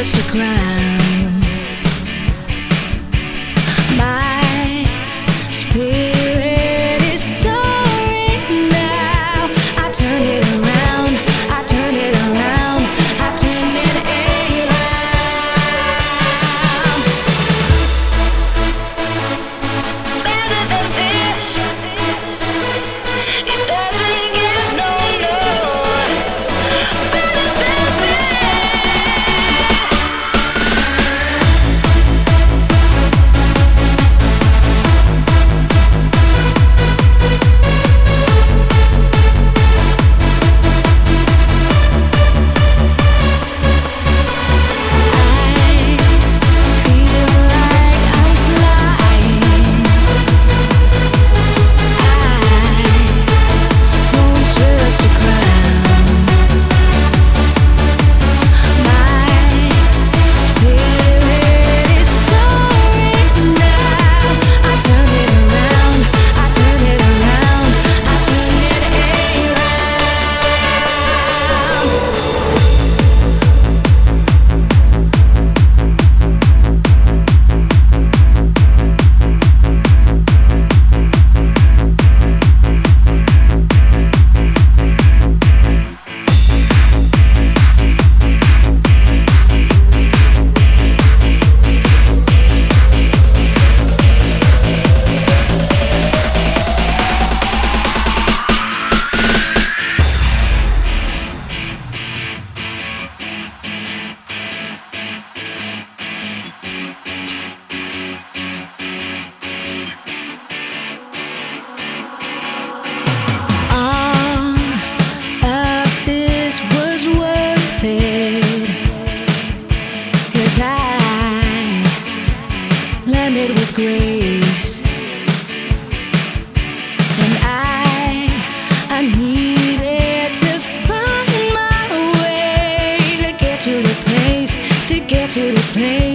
touch the ground. My spirit is soaring now. I turn it around, I turn it around, I turn it around. Better than this, it doesn't get no love. Better than this. With grace, and I needed to find my way to get to the place, to get to the place.